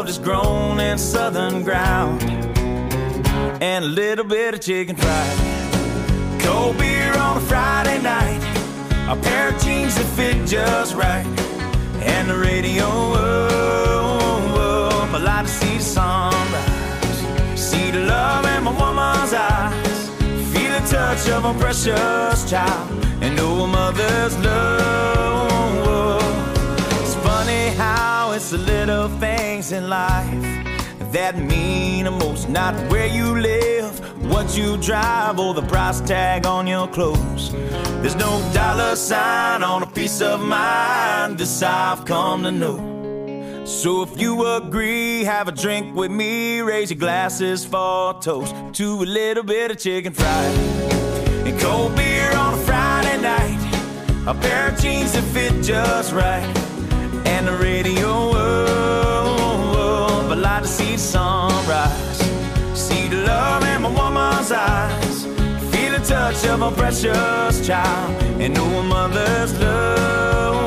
just grown in southern ground, and a little bit of chicken fried. Cold beer on a Friday night, a pair of jeans that fit just right, and the radio up. I like to see the sunrise, see the love in my woman's eyes, feel the touch of a precious child, and know a mother's love. It's funny how it's the little things in life that mean the most. Not where you live, what you drive, or the price tag on your clothes. There's no dollar sign on a piece of mind, this I've come to know. So if you agree, have a drink with me, raise your glasses for a toast to a little bit of chicken fried and cold beer on a Friday night, a pair of jeans that fit just right, and the radio up. I like to see the sunrise, see the love in my woman's eyes, feel the touch of a precious child, and know a mother's love.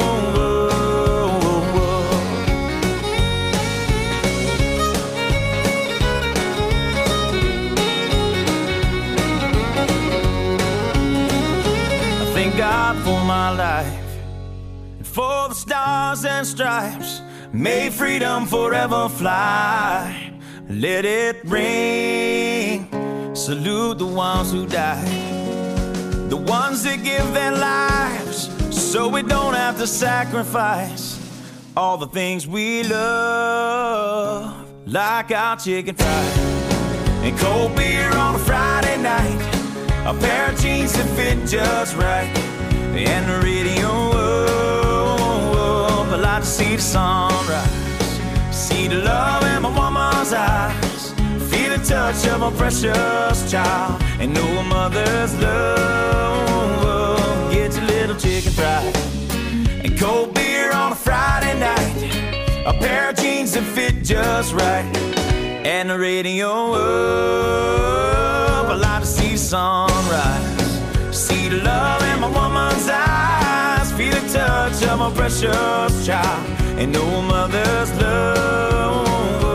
I thank God for my life, and for the stars and stripes. May freedom forever fly. Let it ring. Salute the ones who died, the ones that give their lives so we don't have to sacrifice all the things we love, like our chicken fried and cold beer on a Friday night, a pair of jeans that fit just right, and the radio up. I like to see the sunrise, see the love in my woman's eyes, feel the touch of a precious child, and know a mother's love. Get your little chicken fried and cold beer on a Friday night, a pair of jeans that fit just right, and the radio up. I like to see the sunrise, see the love in my woman's eyes, feel the touch of a precious child, and know a mother's love.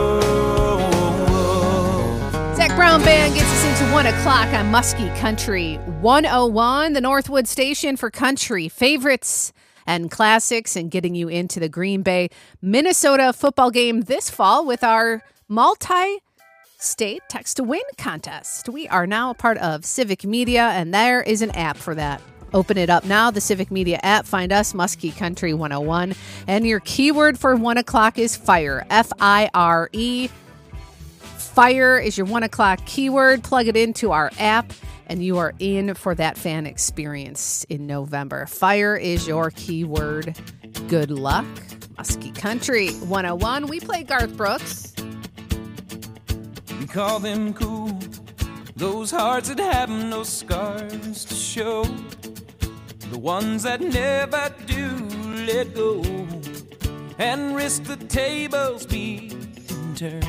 Zach Brown Band gets us into 1 o'clock on Muskie Country 101, the Northwood station for country favorites and classics, and getting you into the Green Bay, Minnesota football game this fall with our multi-state text-to-win contest. We are now a part of Civic Media, and there is an app for that. Open it up now, the Civic Media app. Find us, Muskie Country 101. And your keyword for 1 o'clock is FIRE, F-I-R-E. FIRE is your 1 o'clock keyword. Plug it into our app, and you are in for that fan experience in November. FIRE is your keyword. Good luck. Muskie Country 101. We play Garth Brooks. We call them cool, those hearts that have no scars to show, the ones that never do let go and risk the tables being turned.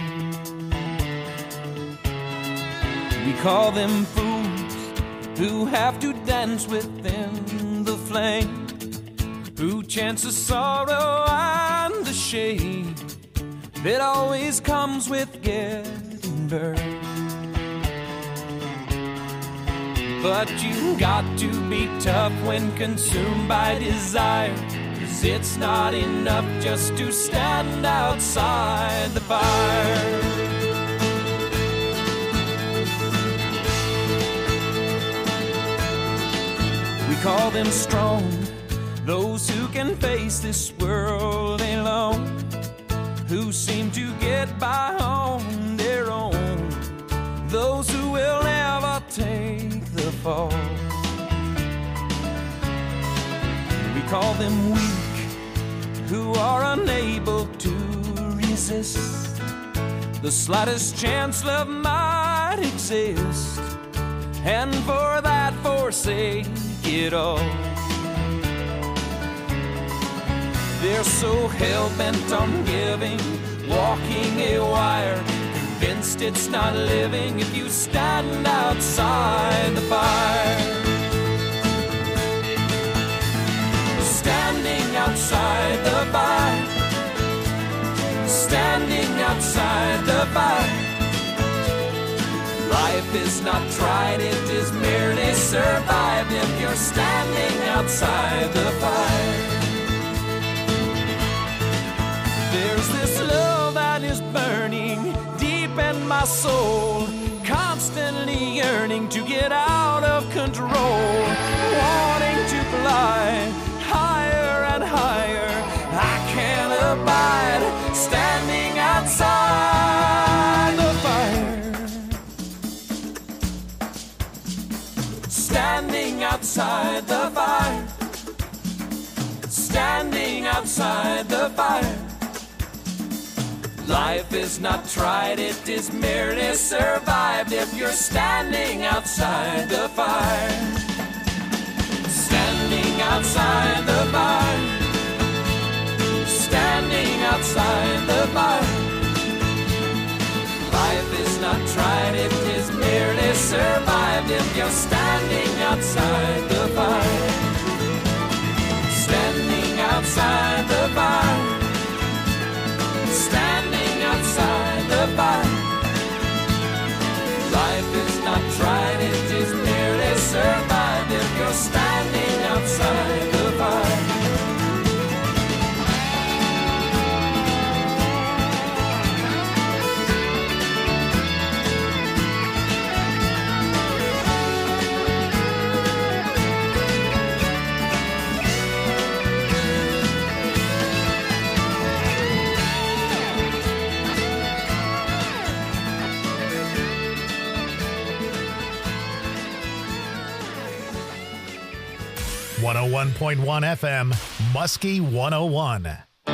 We call them fools who have to dance within the flame, who chance the sorrow and the shame that always comes with getting burned. But you got to be tough when consumed by desire, 'cause it's not enough just to stand outside the fire. We call them strong, those who can face this world alone, who seem to get by on their own, those who will never take the fall. We call them weak, who are unable to resist the slightest chance love might exist, and for that forsake it all. They're so hell-bent on giving, walking a wire, convinced it's not living if you stand outside the fire. Standing outside the fire, standing standing outside the fire. Life is not tried, it is merely survived if you're standing outside the fire. There's this love that is burning deep in my soul, constantly yearning to get out of control, wanting to fly higher and higher. I can't abide standing outside the fire. Standing outside the fire. Standing outside the fire. Life is not tried, it is merely survived if you're standing outside the fire. Standing outside the fire. Standing outside the fire. Life is not tried, it is merely survived if you're standing outside the fire. Standing outside the fire. Standing outside the fire. Life is not tried, it is merely survived if you're standing outside the fire. .1 FM, Muskie 101.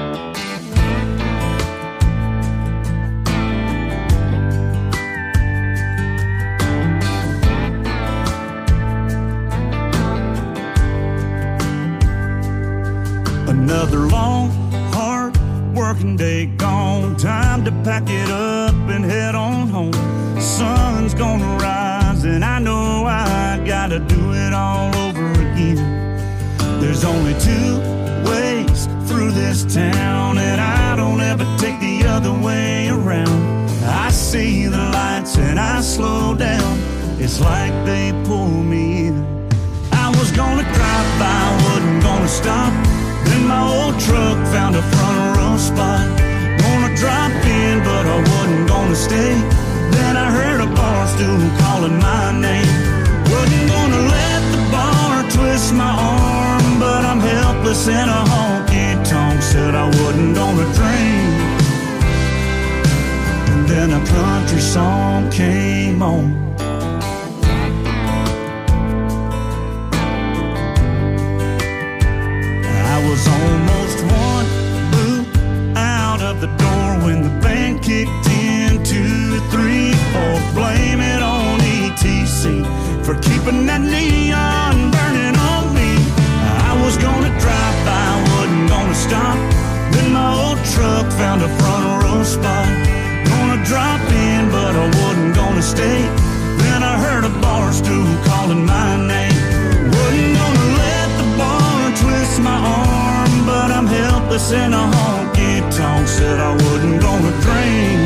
Another long, hard working day gone. Time to pack it up and head on home. Sun's gonna rise and I know I gotta do it all over again. There's only two ways through this town, and I don't ever take the other way around. I see the lights and I slow down. It's like they pull me in. I was gonna drive by, wasn't gonna stop. Then my old truck found a front row spot. Gonna drop in, but I wasn't gonna stay. Then I heard a bar stool calling my name. Wasn't gonna let the bar twist my arm, but I'm helpless in a honky-tonk. Said I wasn't gonna drink. And then a country song came on. I was almost one boot out of the door when the band kicked in. 2, 3, 4, blame it on ETC for keeping that neon burning on me. I was gonna drive by, wasn't gonna stop. Then my old truck found a front row spot. Gonna drop in, but I wasn't gonna stay. Then I heard a bar stool calling my name. Wasn't gonna let the bar twist my arm, but I'm helpless in a honky-tonk. Said I wasn't gonna drink.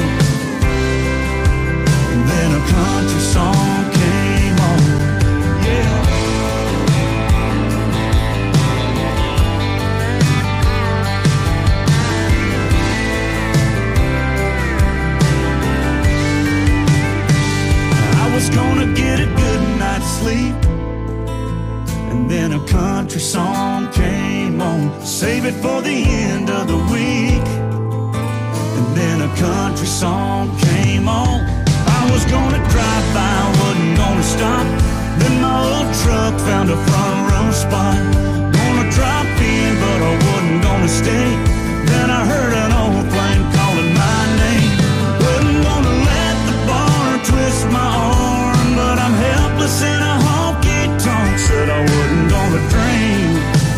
And then a country song came on. Yeah. I was gonna get a good night's sleep, and then a country song came on. Save it for the end of the week. And then a country song came on. I was gonna drive by, wasn't gonna stop. Then my old truck found a front row spot. Gonna drop in, but I wasn't gonna stay. Then I heard an old flame calling my name. Wasn't gonna let the bar twist my arm, but I'm helpless in a honky-tonk. Said I wasn't gonna drink.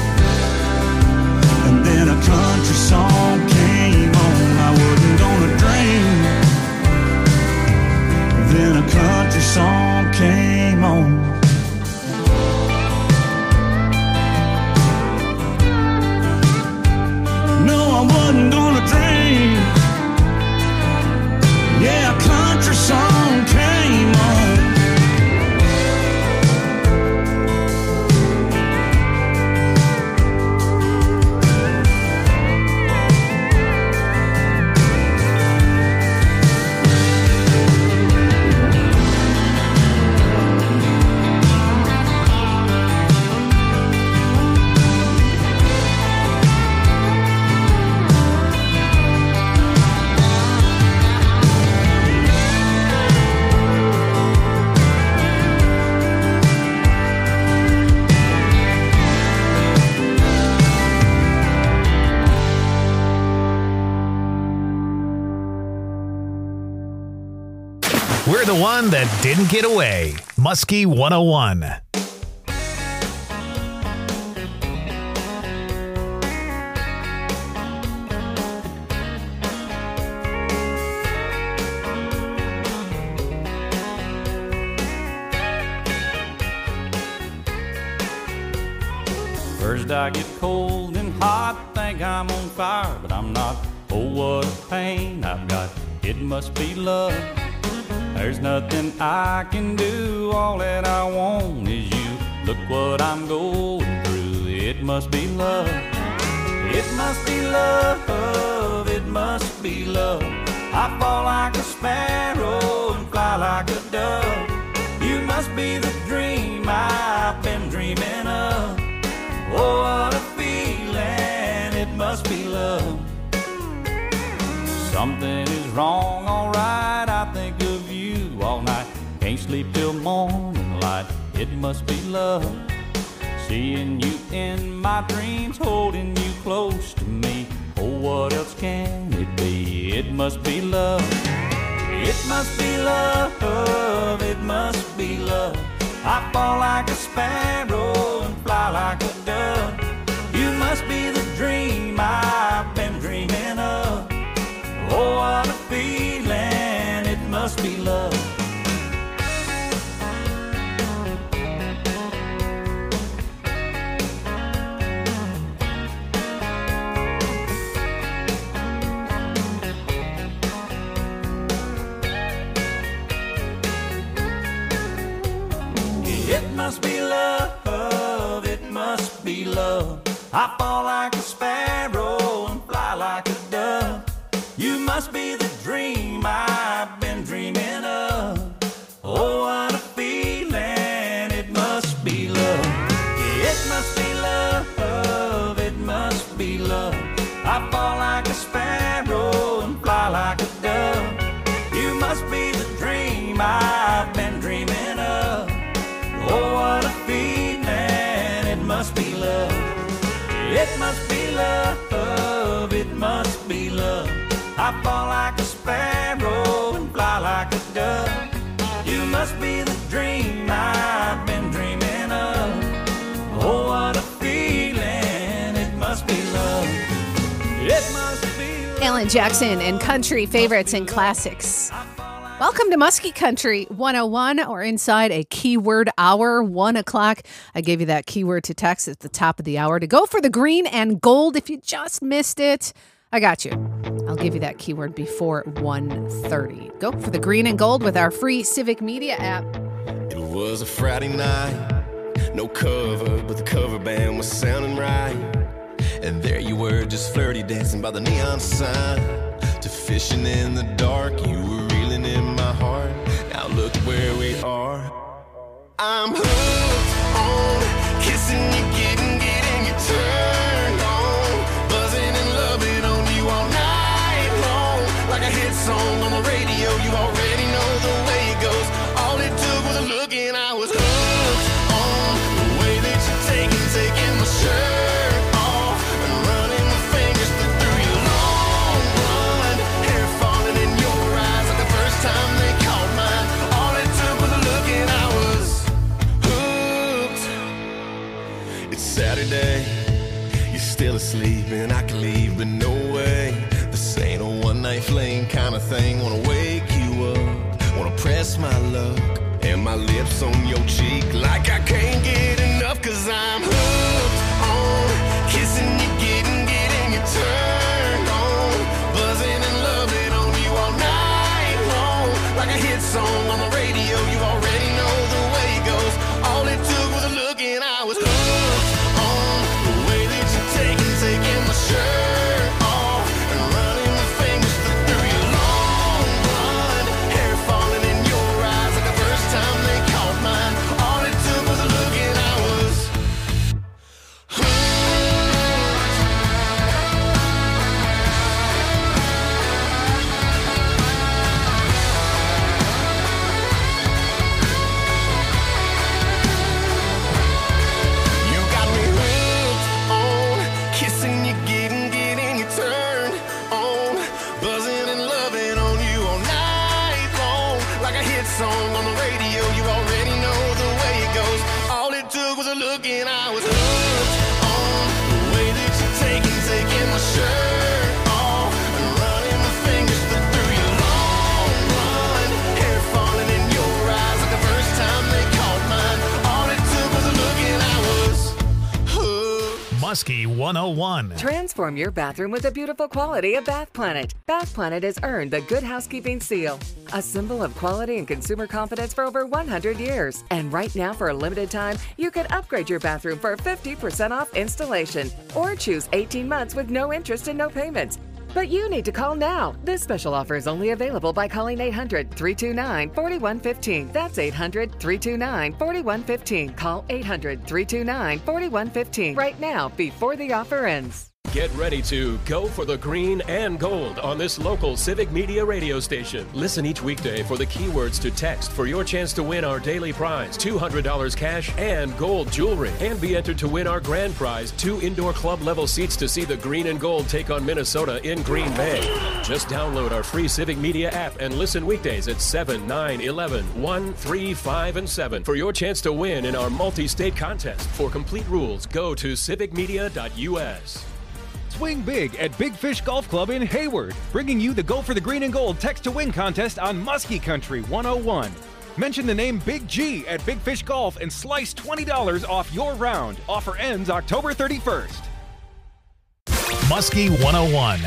And then a country song came on. I wasn't gonna drink. Then a country song came on. No We're the one that didn't get away. Muskie 101. First I get cold and hot, think I'm on fire, but I'm not. Oh, what a pain I've got, it must be love. There's nothing I can do, all that I want is you. Look what I'm going through, it must be love. It must be love, it must be love. I fall like a sparrow and fly like a dove. You must be the dream I've been dreaming of. Oh, what a feeling, it must be love. Something is wrong, alright, I think of you all night. Can't sleep till morning light, it must be love. Seeing you in my dreams, holding you close to me. Oh, what else can it be? It must be love. It must be love, it must be love. I fall like a sparrow and fly like a dove. You must be the dream I've been dreaming of. Oh, what a feeling, it must be love. It must be love, it must be love. I fall like a sparrow and fly like a dove. You must be the dream I've been dreaming of. Oh, what a feeling, it must be love. It must be love, it must be love. I fall like a sparrow and fly like a dove. You must be the dream I've been dreaming of. Oh, what a feeling, it must be love. It must be love, it must be love. I fall like a sparrow and fly like a dove. You must be the dream I've been dreaming of. Oh, what a feeling, it must be love. It must be love. Alan Jackson and country favorites and classics. Welcome to Muskie Country 101, or inside a keyword hour, 1 o'clock. I gave you that keyword to text at the top of the hour to go for the green and gold. If you just missed it, I got you. I'll give you that keyword before 1:30. Go for the green and gold with our free Civic Media app. It was a Friday night, no cover, but the cover band was sounding right. And there you were, just flirty, dancing by the neon sign. To fishing in the dark, you were reeling in my heart. Now look where we are. I'm hooked on kissing you, getting you turned on, buzzing and loving on you all night long. Like a hit song on the radio, you already know the way it goes. All it took was a look and I was hooked on the way that you're taking my shirt off and running my fingers through your long blonde hair, falling in your eyes like the first time they caught mine. All it took was a look and I was hooked. It's Saturday, you're still asleep and I can leave, but no way. This ain't a one-night fling kind of thing. Wanna wake you up, wanna press my luck and my lips on your cheek like I can't get enough. Cause I'm hooked on kissing you, getting you turned on, buzzing and loving on you all night long. Like a hit song on the radio, you already know the way it goes. All it took was a look and I was hooked on the way that you're taking my shirt off and running my fingers through your long blonde hair, falling in your eyes like the first time they caught mine. All it took was a look and I was hooked. song on the radio, you already know the way it goes. All it took was a look and I was hooked on the way that you taking my shirt off and running my fingers through your long blonde hair falling in your eyes like the first time they caught mine. All it took was a look and I was hooked. Muskie 101. Transform your bathroom with the beautiful quality of Bath Planet. Bath Planet has earned the Good Housekeeping Seal, a symbol of quality and consumer confidence for over 100 years. And right now, for a limited time, you can upgrade your bathroom for 50% off installation or choose 18 months with no interest and no payments. But you need to call now. This special offer is only available by calling 800-329-4115. That's 800-329-4115. Call 800-329-4115 right now before the offer ends. Get ready to go for the green and gold on this local Civic Media radio station. Listen each weekday for the keywords to text for your chance to win our daily prize, $200 cash and gold jewelry. And be entered to win our grand prize, 2 indoor club level seats to see the green and gold take on Minnesota in Green Bay. Just download our free Civic Media app and listen weekdays at 7, 9, 11, 1, 3, 5, and 7 for your chance to win in our multi-state contest. For complete rules, go to civicmedia.us. Swing big at Big Fish Golf Club in Hayward, bringing you the Go for the Green and Gold Text to Win contest on Muskie Country 101. Mention the name Big G at Big Fish Golf and slice $20 off your round. Offer ends October 31st. Muskie 101.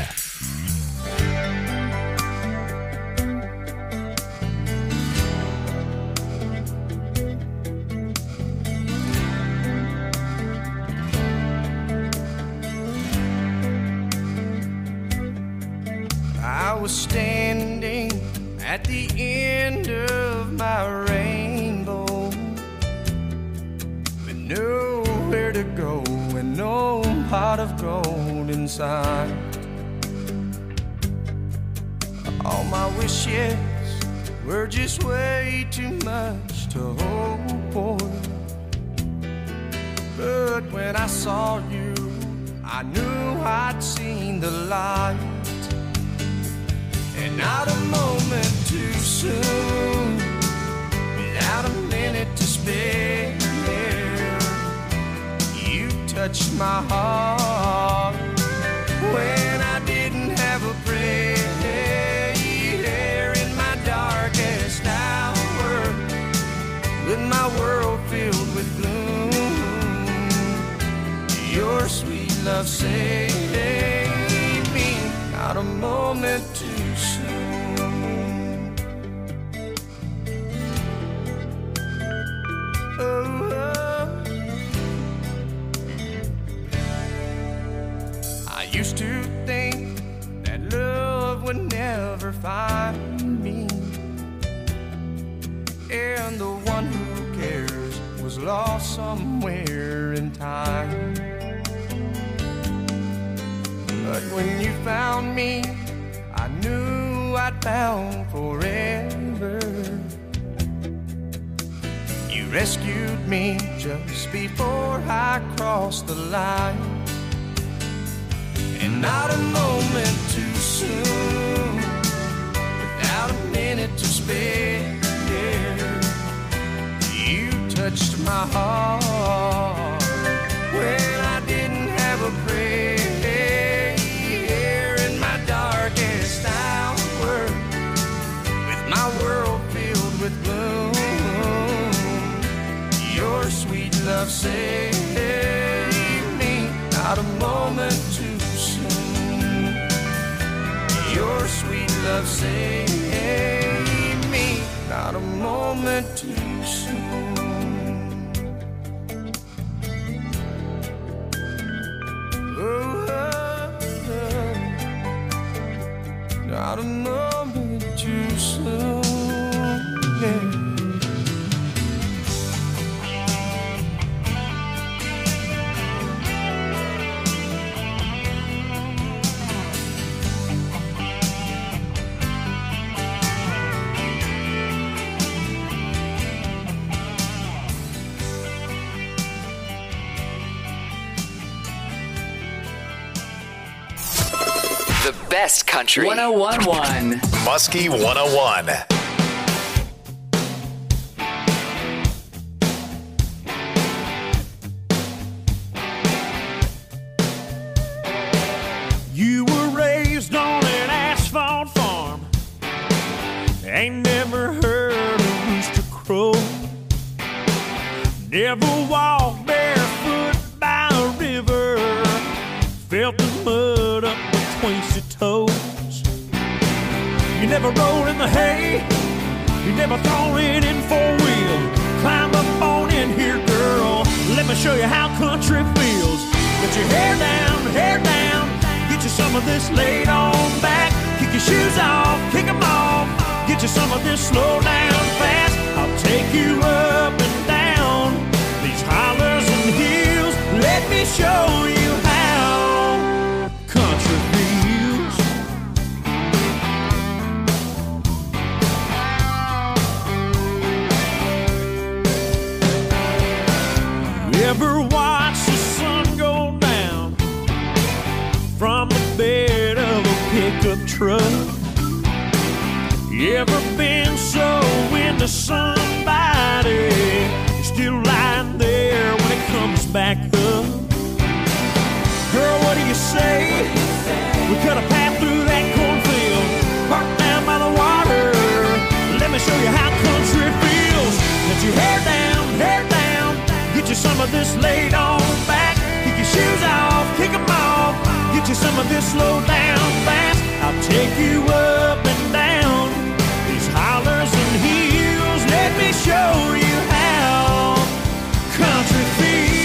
I was standing at the end of my rainbow with nowhere to go and no pot of gold inside. All my wishes were just way too much to hope for. But when I saw you, I knew I'd seen the light. And not a moment too soon, without a minute to spare, you touched my heart when I didn't have a prayer. In my darkest hour, with my world filled with gloom, your sweet love saved me. Not a moment too soon. Oh, I used to think that love would never find me, and the one who cares was lost somewhere in time. But when you found me, I knew I'd found forever. You rescued me just before I crossed the line. And not a moment too soon, without a minute to spare, you touched my heart when I didn't have a prayer. In my darkest hour, with my world filled with gloom, your sweet love saved me. Not a moment too soon, your sweet love saved me. Not a moment too soon. Not a moment too soon, yeah. The best country. 101.1. Muskie 101. Ever walked barefoot by a river, felt the mud up between your toes. You never rolled in the hay, you never thrown it in four-wheel. Climb up on in here, girl, let me show you how country feels. Get your hair down, get you some of this laid on back. Kick your shoes off, kick them off, get you some of this slow down fast. I'll take you up and down these hollers and hills. Let me show you how country feels. You ever watch the sun go down from the bed of a pickup truck? You ever been so into somebody, you're still lying there when it comes back up? Girl, what do you say? We cut a path through that cornfield, parked down by the water. Let me show you how country feels. Get your hair down, get you some of this laid on back. Kick your shoes off, kick them off, get you some of this slow down fast. I'll take you up and down these hollers and hills. Let me show you how country feels.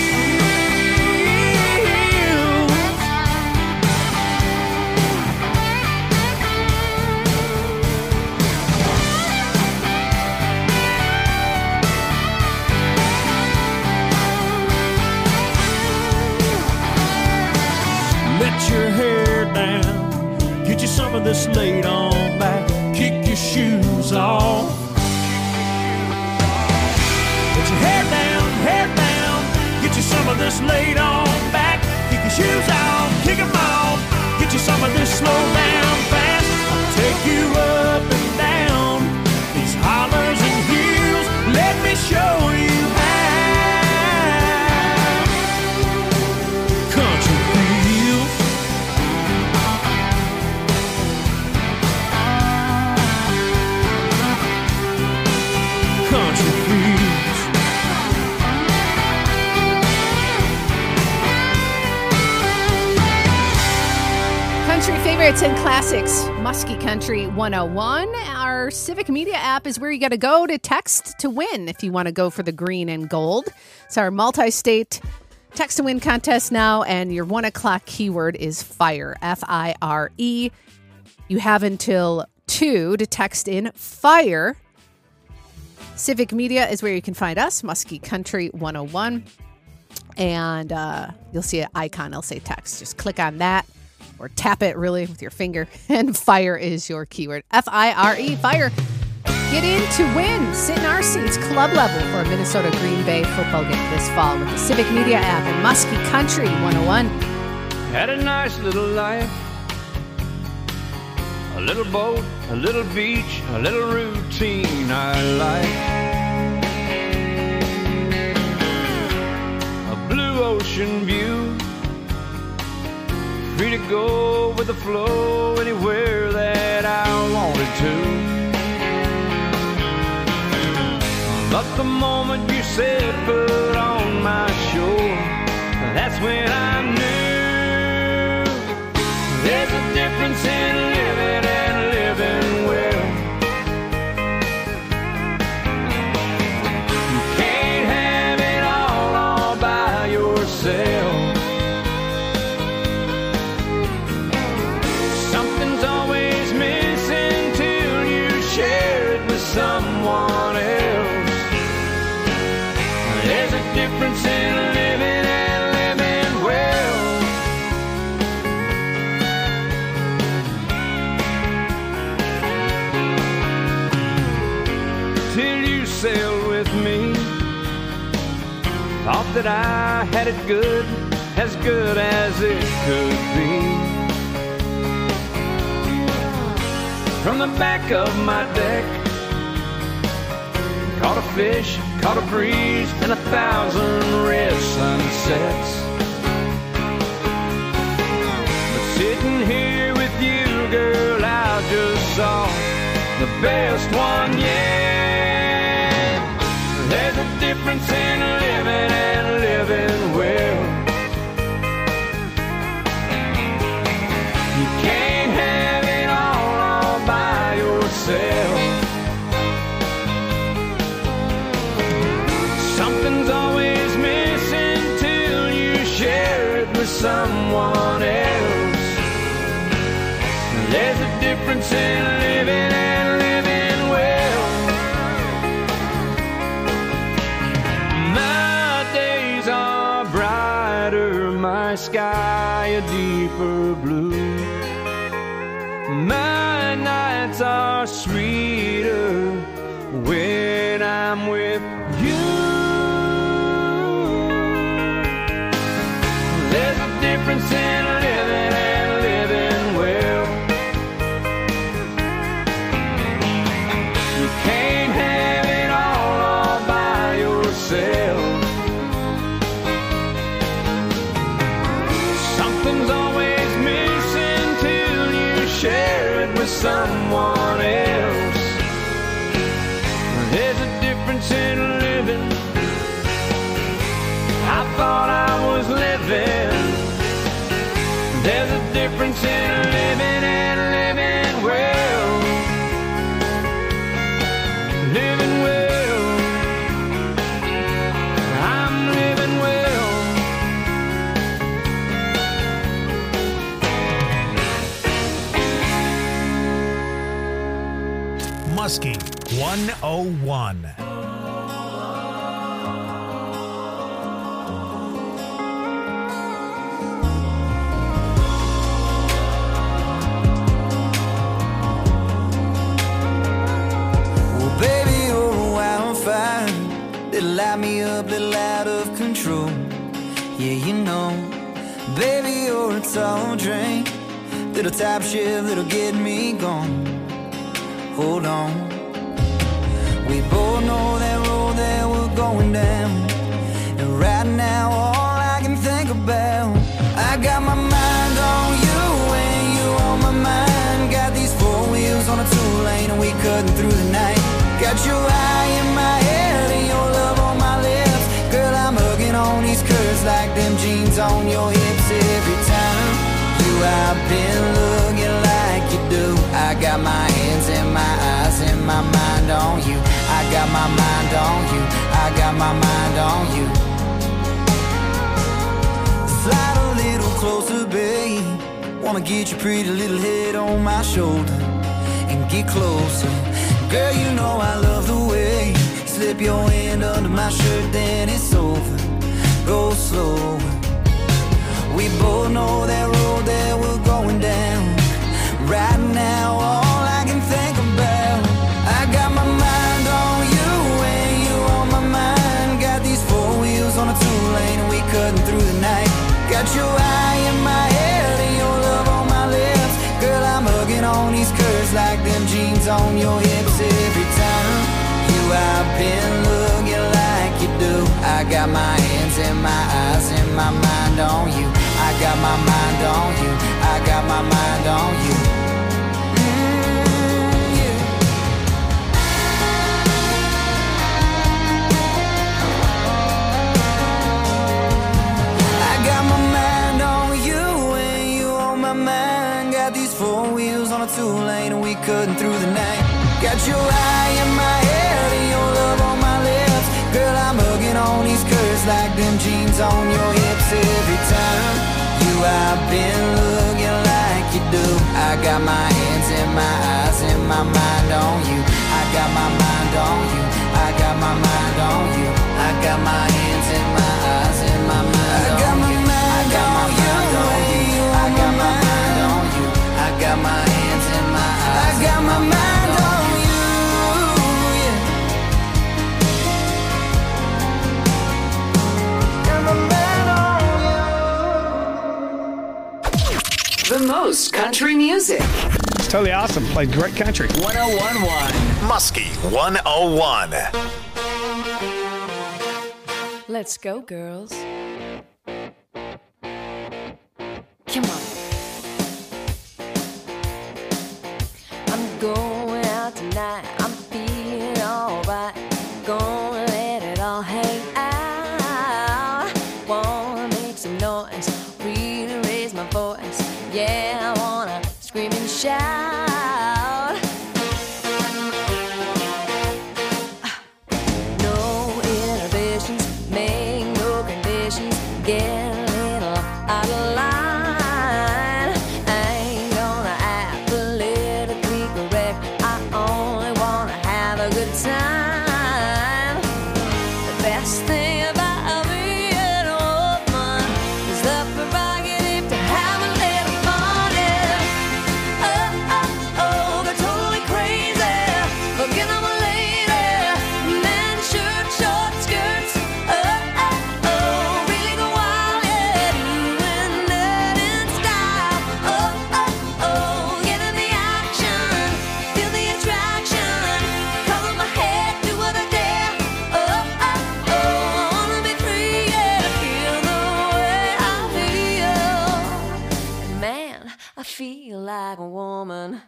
Let your hair down, get you some of this laid on back. Kick your shoes off. Get your hair down, get you some of this laid on back. Kick your shoes off, kick them off, get you some of this slow down fast. I'll take you up and down these hollers and hills. Let me show you how country feels. Country feels. Country favorites and classics, Muskie Country 101. Our Civic Media app is where you got to go to text to win if you want to go for the green and gold. It's our multi-state text to win contest now, and your 1 o'clock keyword is FIRE, F-I-R-E. You have until 2 to text in FIRE. Civic Media is where you can find us, Muskie Country 101. And you'll see an icon, it'll say text. Just click on that or tap it really with your finger, and FIRE is your keyword. F-I-R-E, FIRE. Get in to win. Sit in our seats, club level, for a Minnesota Green Bay football game this fall with the Civic Media app and Muskie Country 101. Had a nice little life. A little boat, a little beach, a little routine I like. A blue ocean view, free to go with the flow anywhere that I wanted to. But the moment you set foot on my shore, that's when I knew there's a difference in living and living well. You can't have it all by yourself. Something's always missing till you share it with someone else. There's a difference in living and living well. Till you sailed with me, thought that I had it good as it could be. From the back of my deck, caught a fish, caught a breeze, and 1,000 red sunsets. But sitting here with you, girl, I just saw the best one yet. There's a difference in living and living well. You can't have it all by yourself. Something's always missing till you share it with someone else. There's a difference in living and living well. My days are brighter, my sky a deeper blue. My nights are sweeter when I'm with you. There's a difference in living and living well. You can't have it all by yourself. Something's always missing till you share it with someone else. There's a difference in living. I thought I was living. There's a difference in living and living well. Living well. I'm living well. Muskie 101. Little light me up, little out of control. Yeah, you know, baby, you're a tall drink. Little top shift, that'll get me gone. Hold on. We both know that road that we're going down. And right now, all I can think about, I got my mind on you and you on my mind. Got these four wheels on a two-lane and we cutting through the night. Got your eye in my head and your love on my lips. Girl, I'm hugging on these curves like them jeans on your hips. Every time you I've been looking like you do. I got my hands and my eyes and my mind on you. I got my mind on you. I got my mind on you. Slide a little closer, babe. Wanna get your pretty little head on my shoulder and get closer. Girl, you know I love the way you slip your hand under my shirt, then it's over. Go slow. We both know that road that we're going down. Right now, all I can think about, I got my mind on you and you on my mind. Got these four wheels on a two-lane and we cutting through the night. Got your eye in my head and your love on my lips. Girl, I'm hugging on these curves like them jeans on your hips. Every time you I've been looking like you do. I got my hands and my eyes and my mind on you. I got my mind on you. I got my mind on you. Yeah. I got my mind on you and you on my mind. Got these four wheels on a two-lane and we cutting through the night. Got your eye in my head and your love on my lips. Girl, I'm hugging on these curves like them jeans on your hips. Every time you I've been looking like you do. I got my hands and my eyes and my mind on you. I got my mind on you. I got my mind on you. I got my hands and my eyes and my mind on you. I got my mind on you. I got my mind on you. I got my hands and my eyes. I got my mind on you. The most country music. It's totally awesome. Played great country. 1011. Muskie 101. Let's go, girls. Come on. I'm going out tonight. I'm feeling alright. Gonna let shout. No inhibitions, make no conditions, get a little out of line. I ain't gonna act politically correct, I only wanna have a good time. The best thing about being a woman is the prerogative to have a little fun. Oh, oh, oh, go totally crazy, forget I'm a lady. Men, shirt, short skirts. Oh, oh, oh, really go wild, yeah, doing that in style. Oh, oh, oh, get in the action, feel the attraction, color my head, do what I dare. Oh, oh, oh, I wanna be free, yeah, to feel the way I feel. And man, I feel like a woman.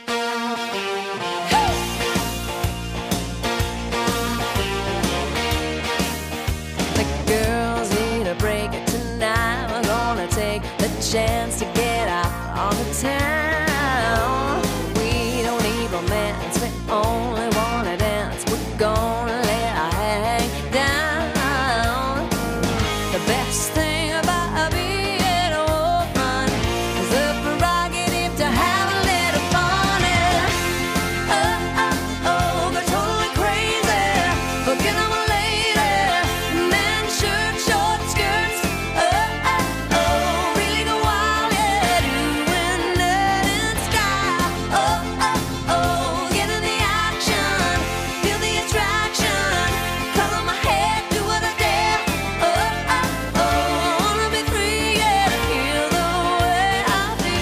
The girls need a break tonight. We're gonna take the chance to get out on the town. We don't need romance, we only wanna dance. We're gonna let our hang down. The best thing about being a woman is the prerogative to have a little fun. Oh, oh, oh, go totally crazy, forget I'm a lady. Men, shirt, short skirts. Oh, oh, oh, really go wild, yeah, doing that in style. Oh, oh, oh, get in the action, feel the attraction, color my head, do what I dare. Oh, oh, oh, I wanna be free, yeah, to feel the way I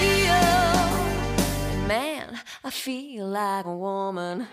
feel. Man, I feel like a woman.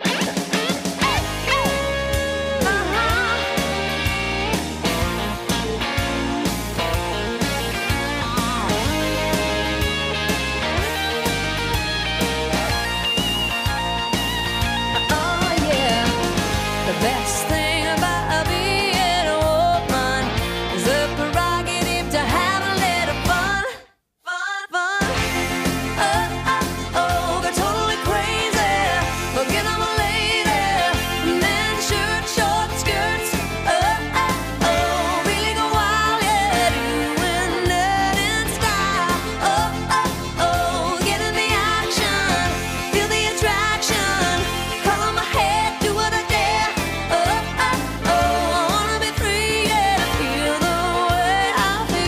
Oh yeah, the best thing about being a woman is the prerogative to have a little fun, fun, fun. Oh, oh, oh, go totally crazy, forget I'm a lady. Men, shirt, short skirts. Oh, oh, oh, really go wild, yeah, doing that in style. Oh, oh, oh, get in the action, feel the attraction, color my head, do what I dare. Oh, oh, oh, I wanna be free, yeah, to feel the way I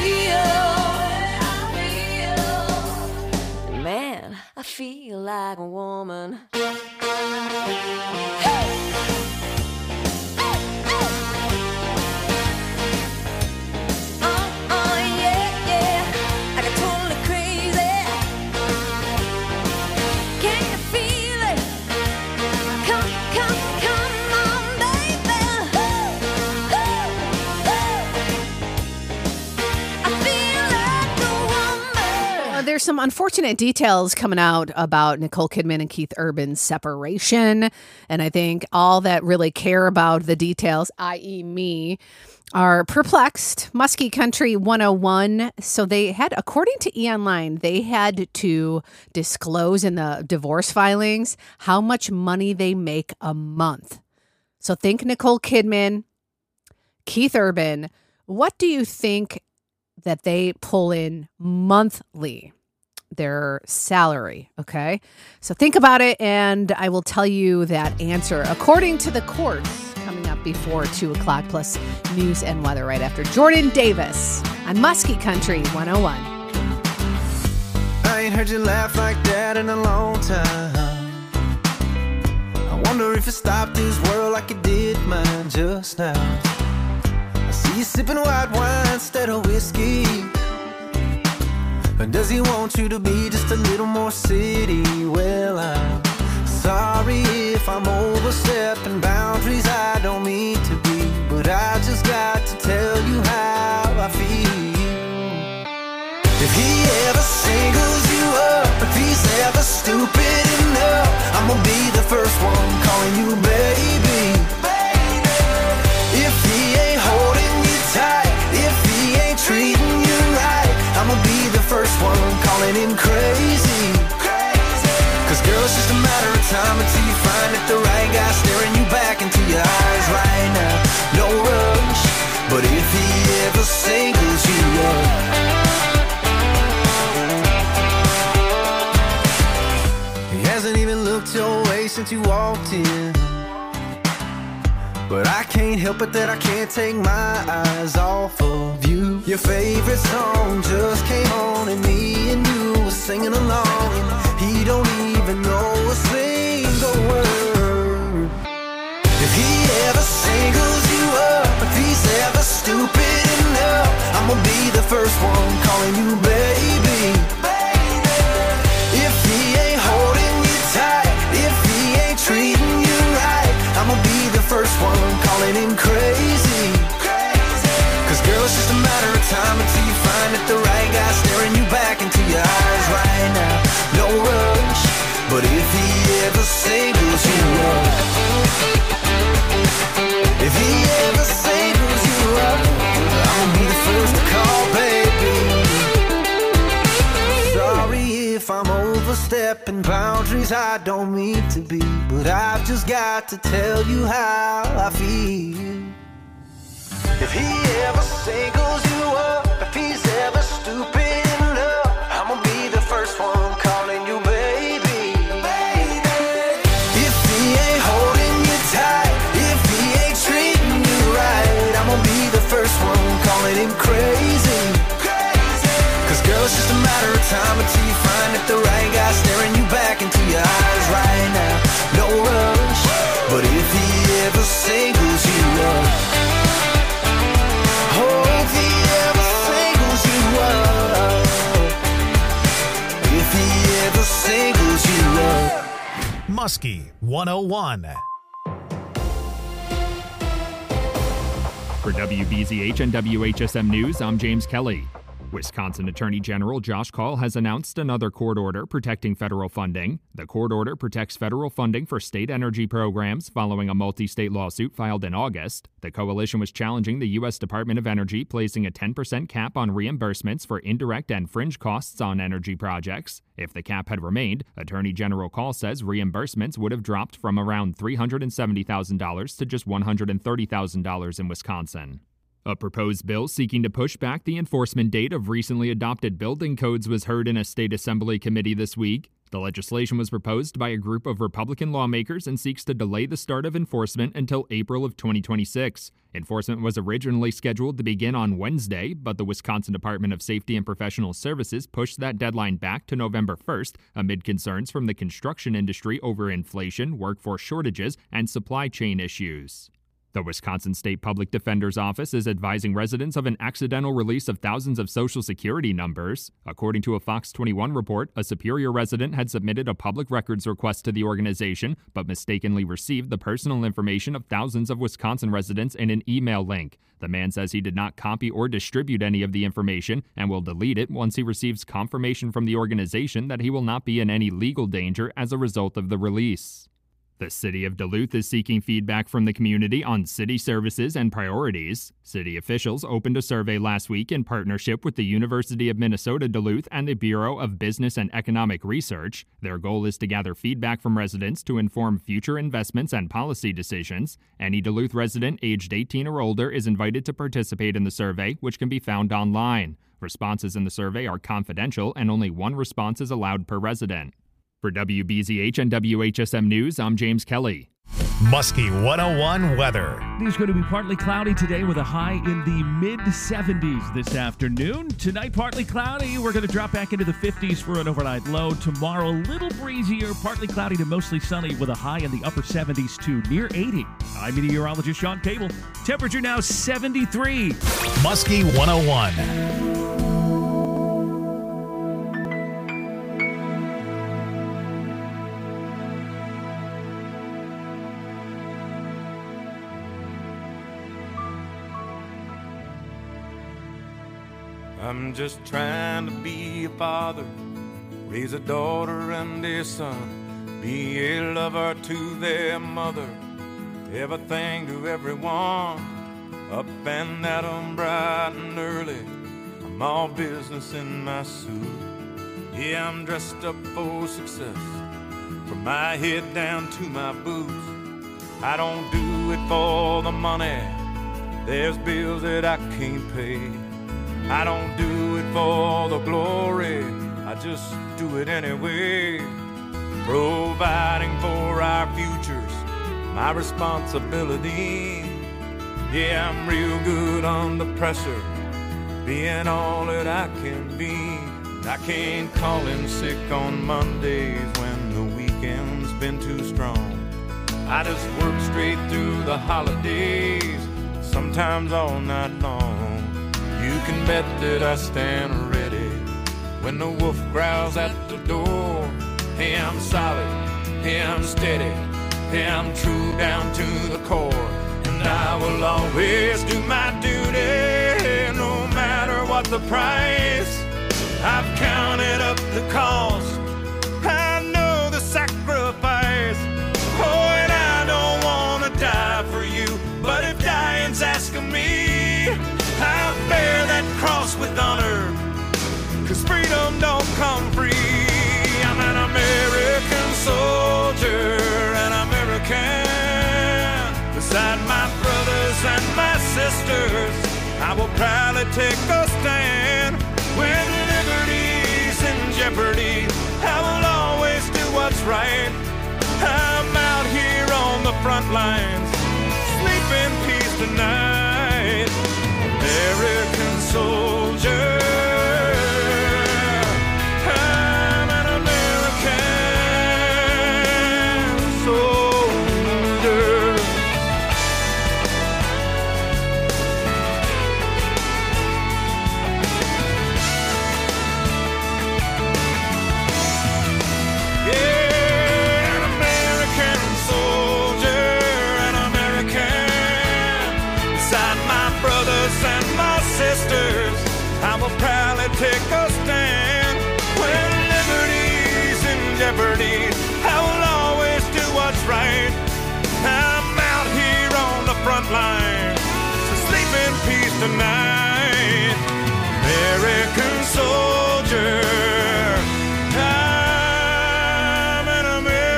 feel. Man, I feel like a woman. Oh, yeah, yeah, I got totally crazy. Can you feel it? Come, come, come on, baby. I feel like a woman. There's some unfortunate details coming out about Nicole Kidman and Keith Urban's separation. And I think all that really care about the details, i.e. me, are perplexed. Muskie Country 101. So they had, according to eOnline, they had to disclose in the divorce filings how much money they make a month. So think Nicole Kidman, Keith Urban. What do you think that they pull in monthly? Their salary. Okay. So think about it, and I will tell you that answer according to the courts coming up before 2 o'clock, plus news and weather right after Jordan Davis on Muskie Country 101. I ain't heard you laugh like that in a long time. I wonder if it stopped this world like it did mine just now. I see you sipping white wine instead of whiskey. Or does he want you to be just a little more city? Well, I'm sorry if I'm overstepping boundaries I don't mean to be, but I just got to tell you how I feel. If he ever singles you up, if he's ever stupid enough, I'm gonna be the first one calling you baby. If he ain't holding you tight, if he ain't treating you right, I'ma be the first one calling him crazy. time until you find that the right guy staring you back into your eyes right now. No rush, but if he ever singles you up, he hasn't even looked your way since you walked in. But I can't help it that I can't take my eyes off of you. Your favorite song just came on and me and you were singing along, and he don't even know a single word. If he ever singles you up, if he's ever stupid enough, I'm gonna be the first one calling you baby. If he ain't holding you tight, if he ain't treating you right, I'm gonna be the first one calling him crazy. Cause girl, it's just a matter of time until you find that the right guy staring you back into your eyes right now. No rush, but if he ever singles you up, if he ever singles you up, I'll be the first to call, baby. Sorry if I'm overstepping boundaries I don't mean to be, but I've just got to tell you how I feel. If he ever singles you up, if he's ever stupid enough, I'ma be the first one calling you baby. If he ain't holding you tight, if he ain't treating you right, I'ma be the first one calling him crazy. Cause girl, it's just a matter of time until you find that the right guy staring you back into your eyes right now. No rush, but if he ever singles you up, oh, if he ever singles you up, if he ever singles you up. Muskie 101. For WBZH and WHSM News, I'm James Kelly. Wisconsin Attorney General Josh Kaul has announced another court order protecting federal funding. The court order protects federal funding for state energy programs following a multi-state lawsuit filed in August. The coalition was challenging the U.S. Department of Energy placing a 10% cap on reimbursements for indirect and fringe costs on energy projects. If the cap had remained, Attorney General Kaul says reimbursements would have dropped from around $370,000 to just $130,000 in Wisconsin. A proposed bill seeking to push back the enforcement date of recently adopted building codes was heard in a state assembly committee this week. The legislation was proposed by a group of Republican lawmakers and seeks to delay the start of enforcement until April of 2026. Enforcement was originally scheduled to begin on Wednesday, but the Wisconsin Department of Safety and Professional Services pushed that deadline back to November 1st amid concerns from the construction industry over inflation, workforce shortages, and supply chain issues. The Wisconsin State Public Defender's Office is advising residents of an accidental release of thousands of Social Security numbers. According to a Fox 21 report, a Superior resident had submitted a public records request to the organization, but mistakenly received the personal information of thousands of Wisconsin residents in an email link. The man says he did not copy or distribute any of the information and will delete it once he receives confirmation from the organization that he will not be in any legal danger as a result of the release. The City of Duluth is seeking feedback from the community on city services and priorities. City officials opened a survey last week in partnership with the University of Minnesota Duluth and the Bureau of Business and Economic Research. Their goal is to gather feedback from residents to inform future investments and policy decisions. Any Duluth resident aged 18 or older is invited to participate in the survey, which can be found online. Responses in the survey are confidential, and only one response is allowed per resident. For WBZH and WHSM News, I'm James Kelly. Muskie 101 weather. It's going to be partly cloudy today with a high in the mid-70s this afternoon. Tonight, partly cloudy. We're going to drop back into the 50s for an overnight low. Tomorrow, a little breezier, partly cloudy to mostly sunny with a high in the upper 70s to near 80. I'm meteorologist Sean Cable. Temperature now 73. Muskie 101. I'm just trying to be a father, raise a daughter and a son, be a lover to their mother, everything to everyone, up and at 'em bright and early, I'm all business in my suit. Yeah, I'm dressed up for success, from my head down to my boots. I don't do it for the money, there's bills that I can't pay. I don't do it for the glory, I just do it anyway. Providing for our futures, my responsibility. Yeah, I'm real good under pressure, being all that I can be. I can't call in sick on Mondays when the weekend's been too strong. I just work straight through the holidays, sometimes all night long. You can bet that I stand ready when the wolf growls at the door. Hey, I'm solid, hey, I'm steady, hey, I'm true down to the core. And I will always do my duty, no matter what the price. I've counted up the cost, I know the sacrifice. Oh, and I don't want to die for you, but if dying's asking me, I'll bear that cross with honor, 'cause freedom don't come free. I'm an American soldier, an American. Beside my brothers and my sisters, I will proudly take a stand. When liberty's in jeopardy, I will always do what's right. I'm out here on the front lines, sleep in peace tonight. American soldier, I'm an American soldier. Yeah, an American soldier, an American. Beside my brothers and my sisters, I will proudly take a stand. When liberty's in jeopardy, I will always do what's right. I'm out here on the front line, so sleep in peace tonight. American soldier, I'm an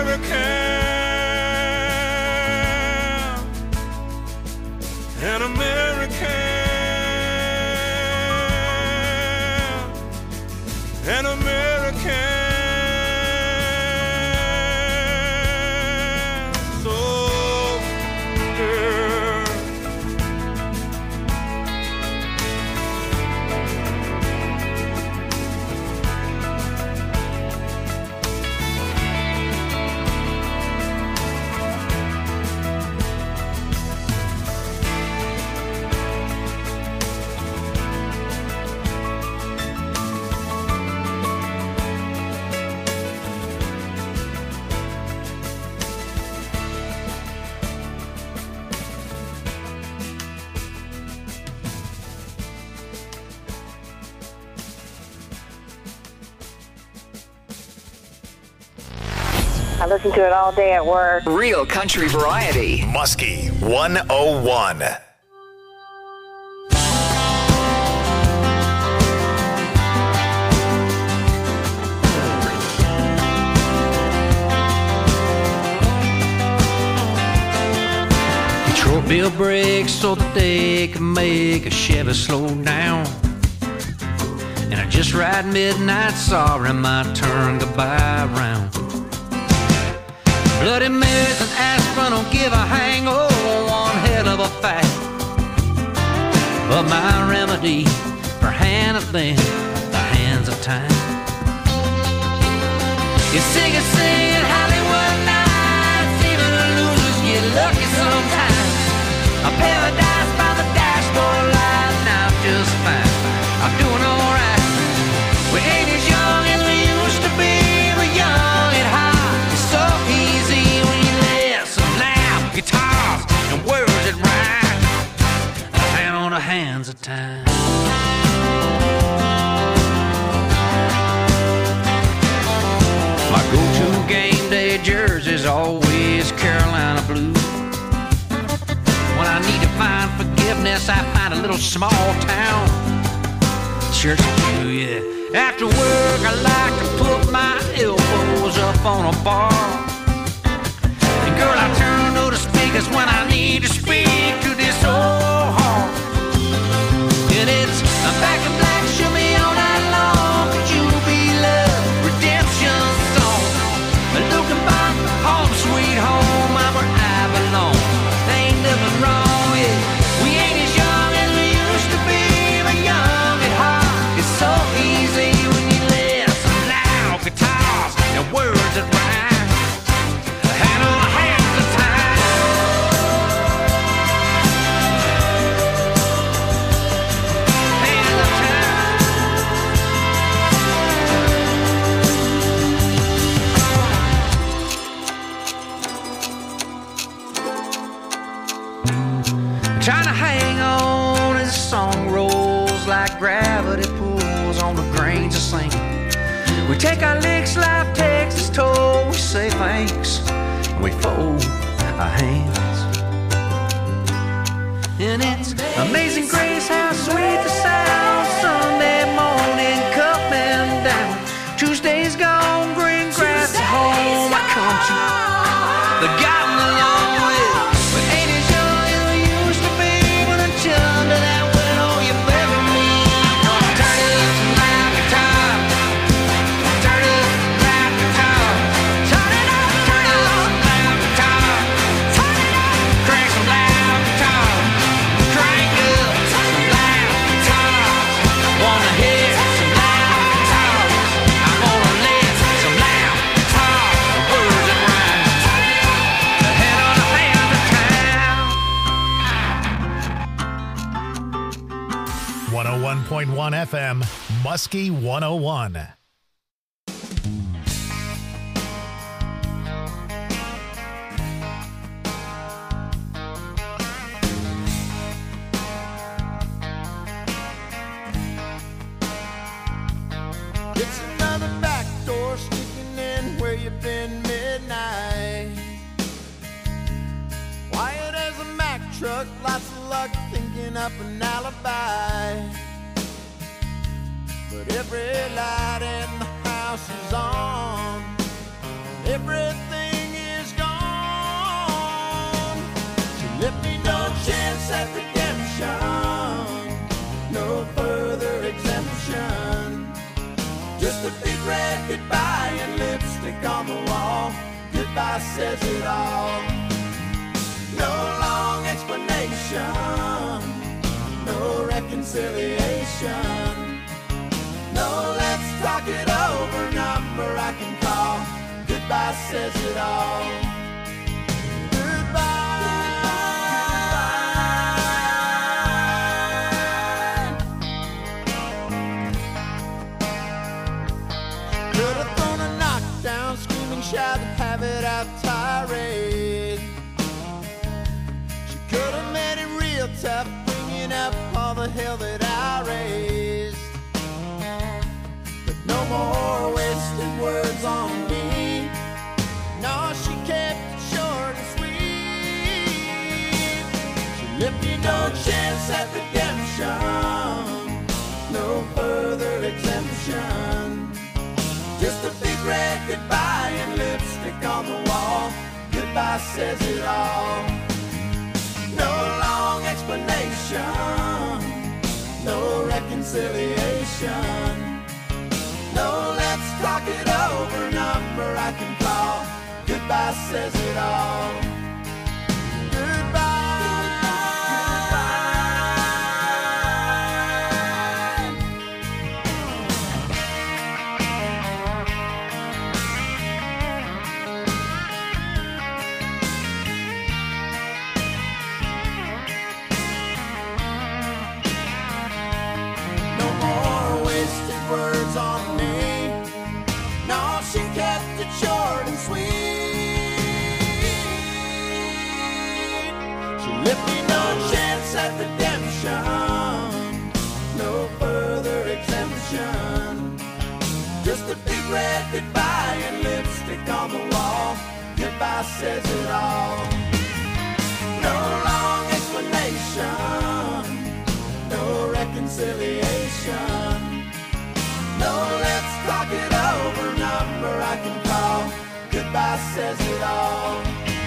American, an American, an American soldier. I listen to it all day at work. Real country variety. Muskie 101. Short bill brakes so that they can make a Chevy slow down. And I just ride midnight, sorry my turn goodbye round. Bloody Marys and aspirin don't give a hang, oh, one hell of a fact. But my remedy for handling the hands of time is singing Hollywood nights. Even the losers get lucky sometimes. A paradise by the dashboard light, and I'm just fine. I'm doing alright. We ain't as young as we used to be, but young and hot. It's so easy when you listen, laugh, guitars and words that rhyme. Hand on the hands of time. My go-to game day jersey's always Carolina blue. When I need to find forgiveness, I find a little small town church pew, yeah. After work, I like to put my elbows up on a bar trying to hang on as the song rolls like gravity pulls on the grains of sand. We take our licks, life takes its toll. We say thanks, and we fold our hands. And it's amazing grace how sweet the sound. Sunday morning coming down. Tuesday's gone, green grass at home. I come to the gotten along with. But ain't as young as we used to be. But until under that window you bury me. Gonna turn it up some loud guitar. Turn it up some loud guitar. Turn it up some loud guitar. Turn it up, crank some loud guitar. Crank up some loud guitars. Wanna hear some loud guitars. I wanna live some loud guitars. Words that rhyme. The head on the hand of town. 101.1 FM, Muskie 101. It's another back door sneaking in where you've been midnight. Quiet as a Mack truck, lots of luck thinking up an alibi. But every light in the house is on, everything is gone. So let me no chance at redemption, no further exemption. Just a big red goodbye and lipstick on the wall. Goodbye says it all. No long explanation, no reconciliation. No, let's talk it over, number I can call. Goodbye says it all. Could have thrown a knockdown, screaming, shout, have it out tirade. She could have made it real tough, bringing up all the hell that I raised. But no more wasted words on me. No, she kept it short and sweet. She left me no chance at redemption, no further exemption. Just a big red goodbye and lipstick on the wall. Goodbye says it all. No long explanation, no reconciliation. No, let's talk it over, number I can call. Goodbye says it all. Words on me. No, she kept it short and sweet. She left me no chance at redemption, no further exemption. Just a big red goodbye and lipstick on the wall. Goodbye says it all. No long explanation, no reconciliation. No, let's talk it over, number I can call. Goodbye says it all.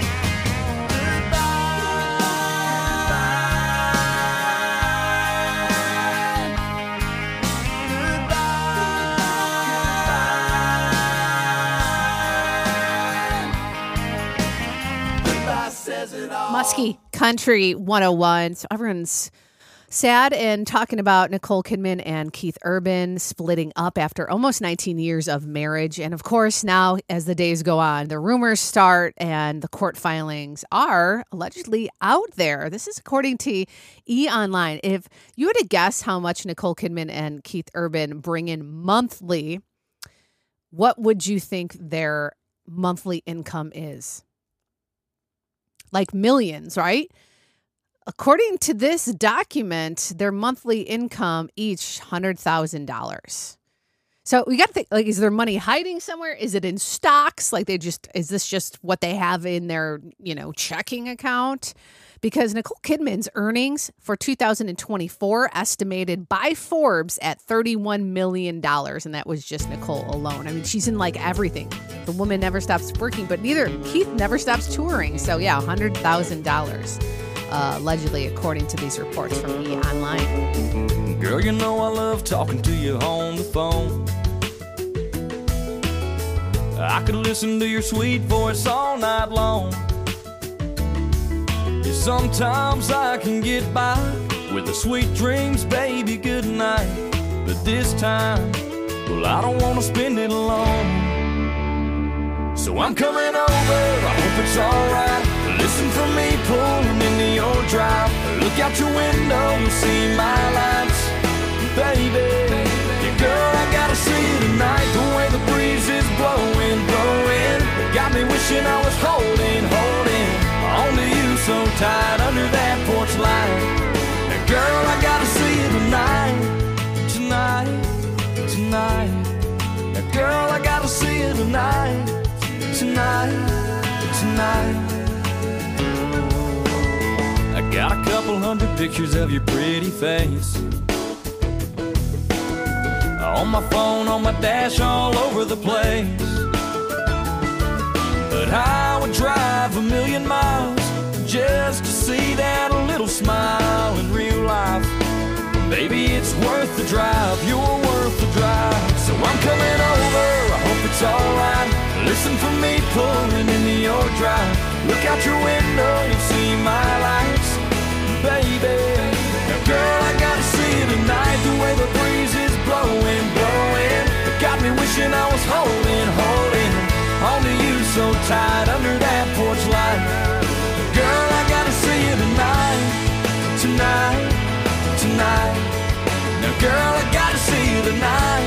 Muskie Country 101. So everyone's sad and talking about Nicole Kidman and Keith Urban splitting up after almost 19 years of marriage. And of course, now as the days go on, the rumors start and the court filings are allegedly out there. This is according to E! Online. If you were to guess how much Nicole Kidman and Keith Urban bring in monthly, what would you think their monthly income is? Like millions, right? according to this document, their monthly income each $100,000. So we got to think, like, is their money hiding somewhere? Is it in stocks? Like is this just what they have in their, checking account? Because Nicole Kidman's earnings for 2024 estimated by Forbes at $31 million. And that was just Nicole alone. I mean, she's in like everything. The woman never stops working, but Keith never stops touring. So yeah, $100,000 allegedly, according to these reports from E! Online. Girl, you know I love talking to you on the phone. I could listen to your sweet voice all night long. Yeah, sometimes I can get by with the sweet dreams, baby, good night. But this time, well, I don't want to spend it alone. So I'm coming over, I hope it's alright. Listen for me pulling into your drive. Look out your window, you'll see my lights. Baby, yeah, girl, I gotta see you tonight. The way the breeze is blowing, blowing, got me wishing I was holding onto you so tight under that porch light. Now, girl, I gotta see you tonight. Now, girl, I gotta see you tonight. I got a couple hundred pictures of your pretty face on my phone, on my dash, all over the place. But I would drive 1,000,000 miles just to see that little smile in real life. Baby, it's worth the drive, you're worth the drive. So I'm coming over, I hope it's alright. Listen for me pulling into your drive. Look out your window, you'll see my lights. Baby, now girl, I gotta see you tonight. The way the breeze is blowing, blowing, it got me wishing I was holding onto you so tight under that porch light. Girl, I gotta see you tonight. Now girl, I gotta see you tonight.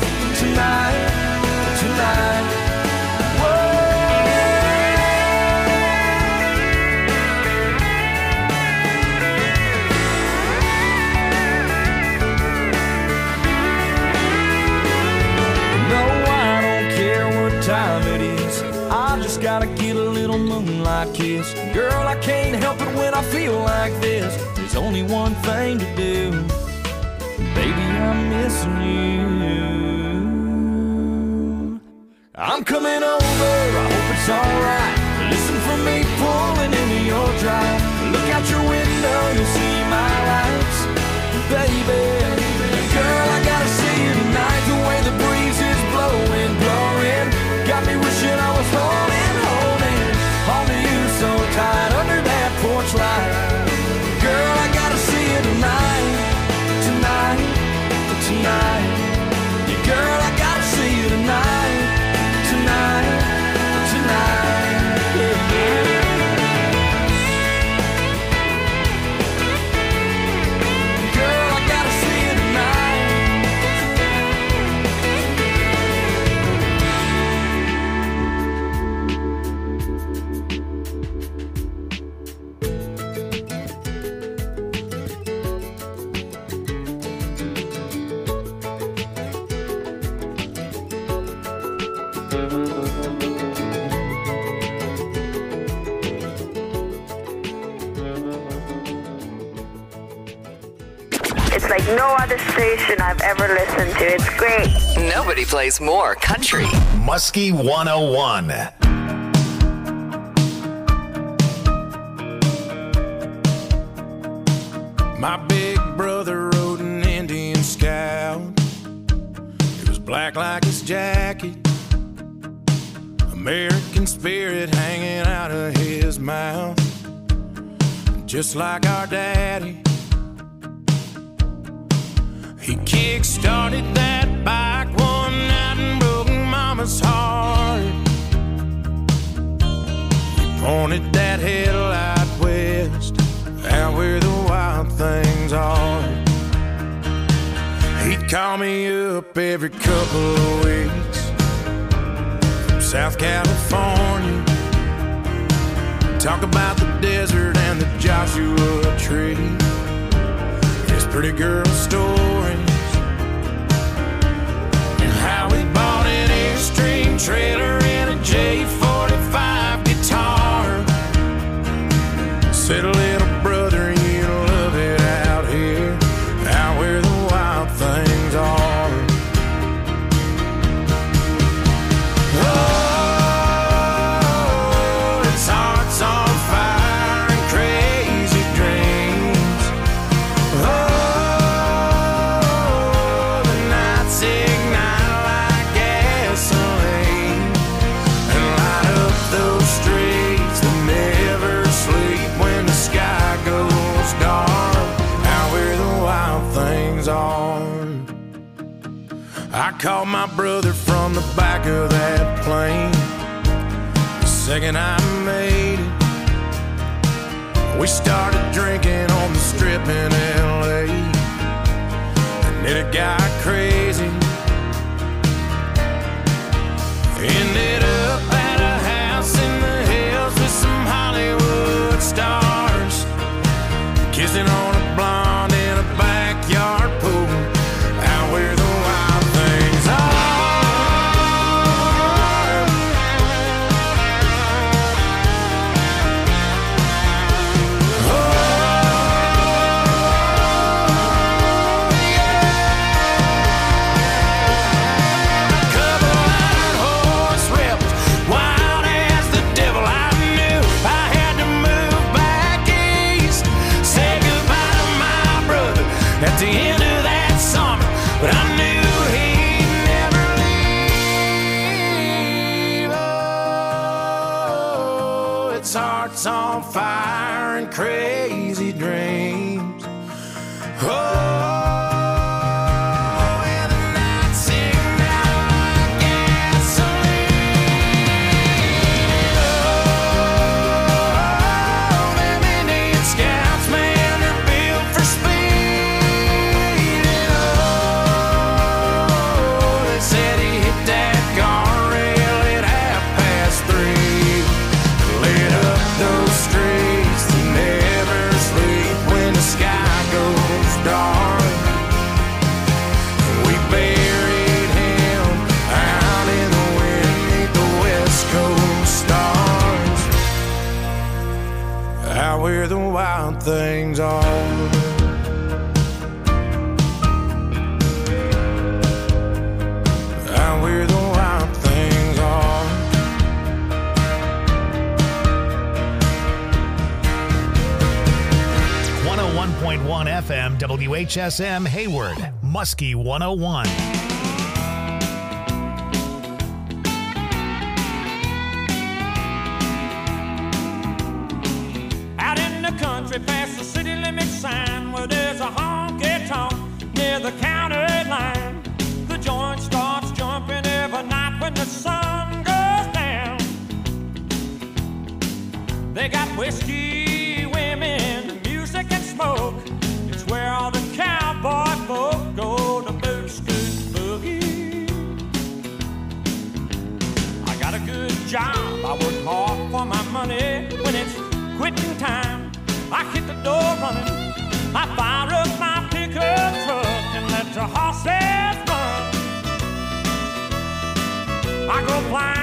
Gotta get a little moonlight kiss. Girl, I can't help it when I feel like this. There's only one thing to do. Baby, I'm missing you. I'm coming over, I hope it's alright. Listen for me pulling into your drive. Look out your window, you'll see my lights. Baby, girl, I gotta see you tonight. The way the breeze is blowing, blowing, got me wishing I was holding onto you so tight under that porch light. Girl, I gotta see you tonight. Yeah, girl, I gotta see you tonight. Yeah. Girl, I gotta see you It's like no other station I've ever listened to. It's great. Nobody plays more country. Muskie 101. My big brother rode an Indian Scout. It was black like his jacket, American spirit hanging out of his mouth, just like our daddy. He kick-started that bike one night and broke Mama's heart. He pointed that headlight west, out where the wild things are. He'd call me up every couple of weeks from South California, talk about the desert and behind the Joshua tree. His pretty girl stories, and how he bought an Airstream trailer and a J45 guitar. Said, little brother, you love it out here, out where the wild things are. Oh, it's hearts on fire and crazy dreams. Oh, the nights ignite like gasoline and light up those streets that never sleep when the sky goes dark, out where the wild things are. I called my brother from the back of that plane the second I made it. We started drinking on the strip in LA, and it got crazy. Ended up at a house in the hills with some Hollywood stars, kissing on a blonde in a backyard pool, out where the wild things are. Oh, yeah. Couple white horse ripped, wild as the devil. I knew I had to move back east, say goodbye to my brother at the end of that summer, but I knew he'd never leave. Oh, it's hearts on fire and crazy dreams. Oh, and the nights ignite like gasoline. Oh, them Indian scouts, man, they're built for speed. Oh, they said he hit that guardrail at 3:30, lit up those streets that never sleep when the sky goes dark. We buried him out in the wind 'neath the West Coast stars, out where the wild things are. Out where the wild things are. 101.1 FM WHSM Hayward, Muskie 101. Out in the country past the city limit sign, where there's a honky-tonk near the county line. The joint starts jumping every night when the sun goes down. They got whiskey, women, music and smoke. It's where all the cowboy folk go to boot, scoot, boogie. I got a good job, I work hard for my money. When it's quitting time, I hit the door running. I fire up my pickup truck and let the horses run. I go flying